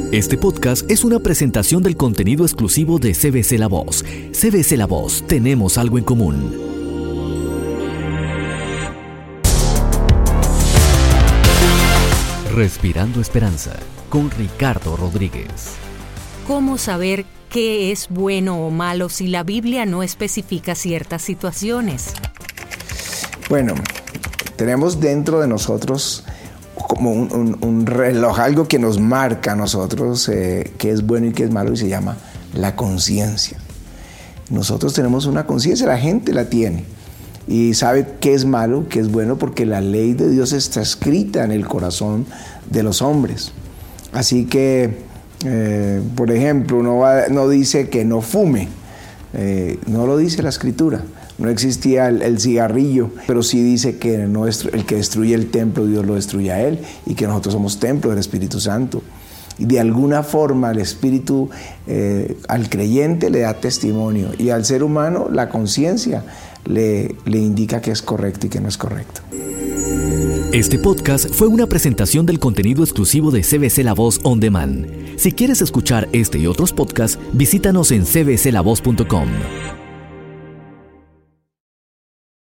Este podcast es una presentación del contenido exclusivo de CBC La Voz. CBC La Voz, tenemos algo en común. Respirando Esperanza, con Ricardo Rodríguez. ¿Cómo saber qué es bueno o malo si la Biblia no especifica ciertas situaciones? Bueno, tenemos dentro de nosotros como un reloj, algo que nos marca a nosotros qué es bueno y qué es malo, y se llama la conciencia. Nosotros tenemos una conciencia, la gente la tiene y sabe qué es malo, qué es bueno, porque la ley de Dios está escrita en el corazón de los hombres. Así que, por ejemplo, no dice que no fume, no lo dice la Escritura. No existía el cigarrillo, pero sí dice que el que destruye el templo, Dios lo destruye a él, y que nosotros somos templo del Espíritu Santo. Y de alguna forma el Espíritu al creyente le da testimonio, y al ser humano la conciencia le indica que es correcto y que no es correcto. Este podcast fue una presentación del contenido exclusivo de CBC La Voz On Demand. Si quieres escuchar este y otros podcasts, visítanos en cbclavoz.com.